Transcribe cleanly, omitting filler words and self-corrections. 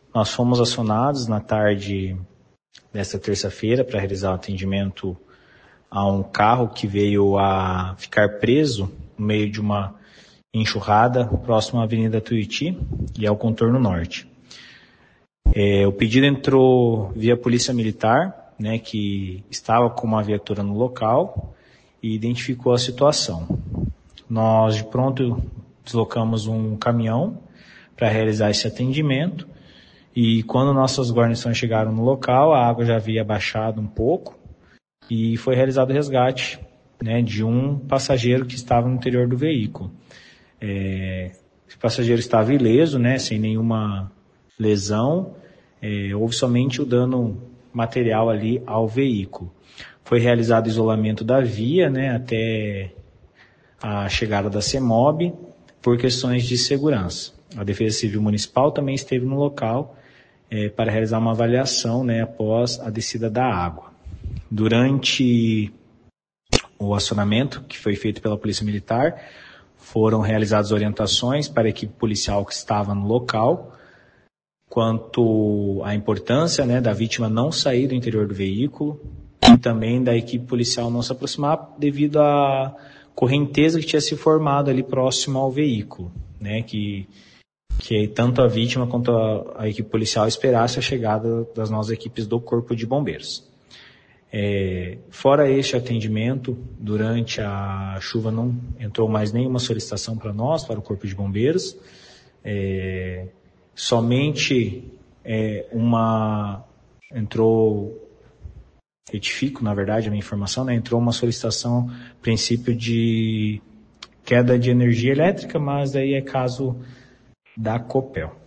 Nós fomos acionados na tarde desta terça-feira para realizar o atendimento a um carro que veio a ficar preso no meio de uma enxurrada próximo à Avenida Tuiuti e ao contorno norte. O pedido entrou via Polícia Militar, né, que estava com uma viatura no local e identificou a situação. Nós, de pronto, deslocamos um caminhão para realizar esse atendimento e quando nossas guarnições chegaram no local, a água já havia baixado um pouco e foi realizado o resgate, né, de um passageiro que estava no interior do veículo. Esse passageiro estava ileso, né, sem nenhuma lesão, houve somente o dano material ali ao veículo. Foi realizado o isolamento da via, né, até a chegada da CEMOB, por questões de segurança. A Defesa Civil Municipal também esteve no local para realizar uma avaliação, né, após a descida da água. Durante o acionamento que foi feito pela Polícia Militar, foram realizadas orientações para a equipe policial que estava no local, quanto à importância, né, da vítima não sair do interior do veículo e também da equipe policial não se aproximar devido à correnteza que tinha se formado ali próximo ao veículo, né, que tanto a vítima quanto a equipe policial esperasse a chegada das nossas equipes do Corpo de Bombeiros. Fora este atendimento, durante a chuva não entrou mais nenhuma solicitação para nós, para o Corpo de Bombeiros. Somente retifico, na verdade, a minha informação, né? Entrou uma solicitação, princípio de queda de energia elétrica, mas aí é caso da Copel.